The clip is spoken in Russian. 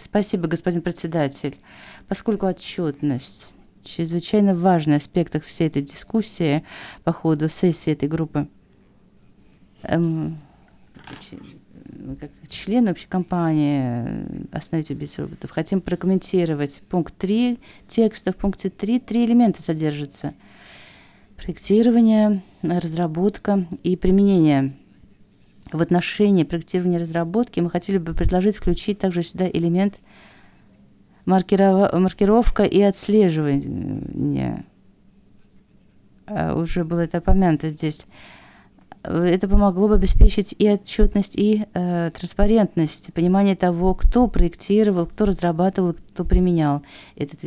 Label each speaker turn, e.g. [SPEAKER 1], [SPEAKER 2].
[SPEAKER 1] Спасибо, господин председатель. Поскольку отчетность чрезвычайно важный аспект всей этой дискуссии по ходу сессии этой группы, как члены общей компании «Остановите убийство роботов», хотим прокомментировать пункт 3 текста. В пункте 3 элемента содержатся: проектирование, разработка и применение. В отношении проектирования и разработки мы хотели бы предложить включить также сюда элемент маркировка и отслеживание. Уже было это упомянуто здесь. Это помогло бы обеспечить и отчетность, и транспарентность, понимание того, кто проектировал, кто разрабатывал, кто применял этот